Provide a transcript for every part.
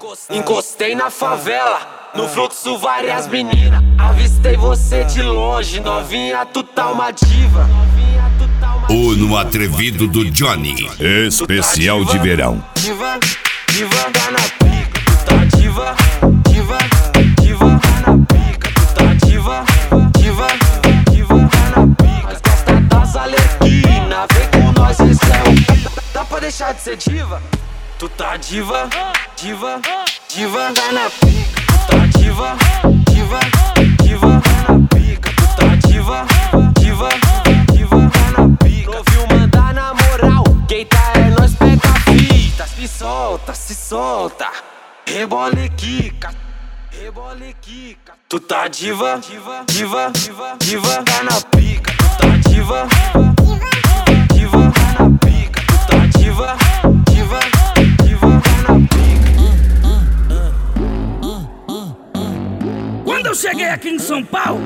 Encostei na favela, no fluxo várias meninas. Avistei você de longe, novinha, tu tá uma diva. O No Atrevido do Johnny, especial de verão. Diva, diva, tá na pica. Tu tá diva, diva, diva, tá na pica. Tu tá diva, diva, diva, tá na pica. Mas gosta das alerquinas, vem com nós, esse é o... Dá pra deixar de ser diva? Tu tá diva, diva, diva, tá na pica. Tu tá diva, diva, diva, tá na pica. Tu tá diva, diva, diva, tá na pica. Ouviu mandar na moral, quem tá é nós, pega a fita. Se solta, se solta, rebola e quica, rebola e quica. Tu tá diva, diva, diva, diva, tá na pica. Tu tá diva, diva, tá na pica. Tu tá diva, diva, diva, tá na pica. Quando eu cheguei aqui em São Paulo,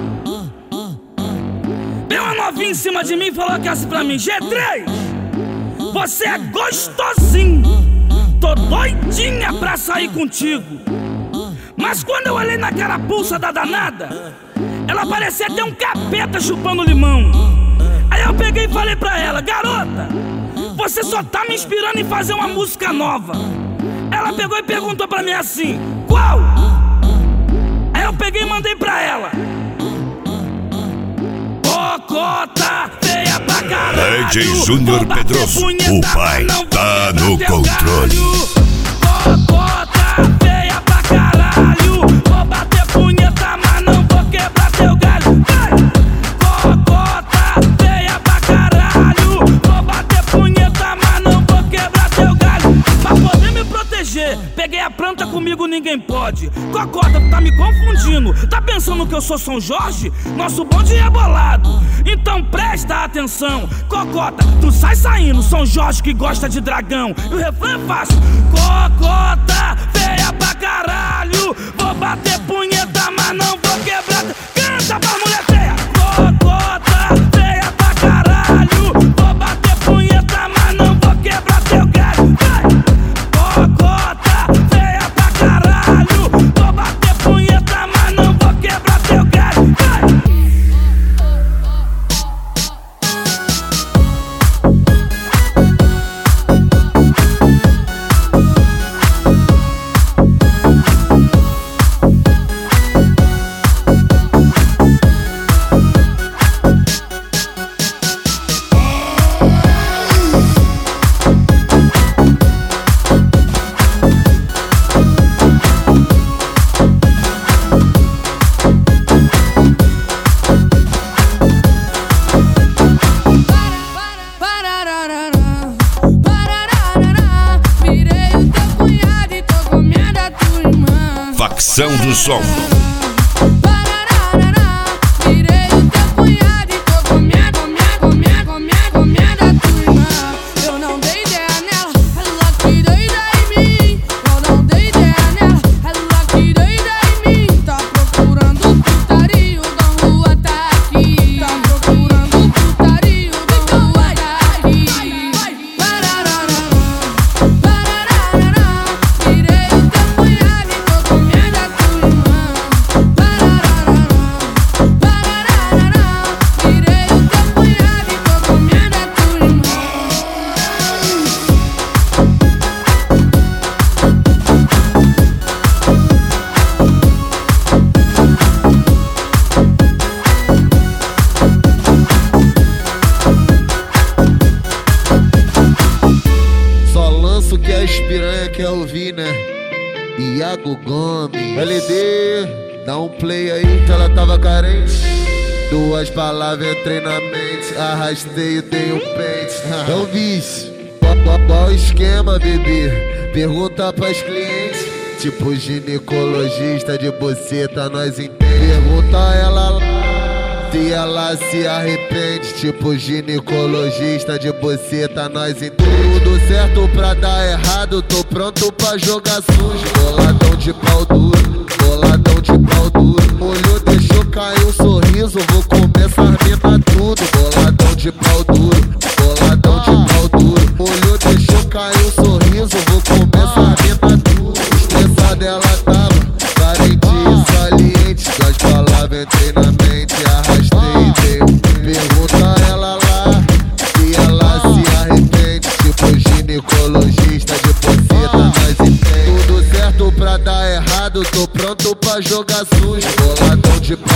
veio uma novinha em cima de mim e falou que assim pra mim: G3, você é gostosinho, tô doidinha pra sair contigo. Mas quando eu olhei naquela pulsa da danada, ela parecia ter um capeta chupando limão. Aí eu peguei e falei pra ela: garota, você só tá me inspirando em fazer uma música nova. Ela pegou e perguntou pra mim assim: qual? Aí eu peguei e mandei pra ela: Cocota, feia pra caralho. DJ Júnior Pedroso, o pai tá no controle. Cocota, feia pra caralho. Vou bater punheta, mas não vou quebrar teu galho. Cocota, feia pra caralho. Vou bater punheta, mas não vou quebrar teu galho. Pra poder me proteger, peguei a planta, comigo ninguém pode. Cocota, tu tá me confundindo. Tá pensando que eu sou São Jorge? Nosso bonde é bolado, então presta atenção. Cocota, tu sai saindo, São Jorge que gosta de dragão. E o refrão é fácil: Cocota, feia pra caralho. Vou bater punheta, mas não vou quebrar. Canta pra mulher feia. Cocota, feia pra caralho. Vou bater punheta, mas não vou quebrar teu galho. Cocota, feia pra caralho. Vou bater punheta, mas não vou quebrar teu galho. Facção do Som. Virei o teu cunhado e tô comendo a tua irmã. Eu não dei ideia nela, ela que doida em mim. Eu não dei ideia nela, ela que doida em mim. Tá procurando putaria, o Dom Juan tá aqui. Tá procurando putaria, o Dom Juan tá aqui. Virei o teu cunhado e tô comendo a tua irmã. Virei o teu cunhado e tô comendo a tua irmã. Só lanço que as piranha quer ouvir, né? Iago Gomes, LD, dá um play aí que ela tava carente. Duas palavras entrei na mente, arrastei e dei um pente. É o vício, qual esquema, bebê? Pergunta pras clientes. Tipo ginecologista de buceta, nós entende. Pergunta a ela lá se ela se arrepende. Tipo ginecologista de buceta, nós entende. Tudo certo pra dar errado, tô pronto pra jogar sujo. Boladão de pau duro, boladão de pau duro. Olhou, deixou cair um sorriso, vou começar a mina tudo. Boladão de pau duro, boladão de pau duro. Olhou, deixou cair um sorriso, vou começar a mina tudo. Estressado tô pronto pra jogar sujo. Boladão de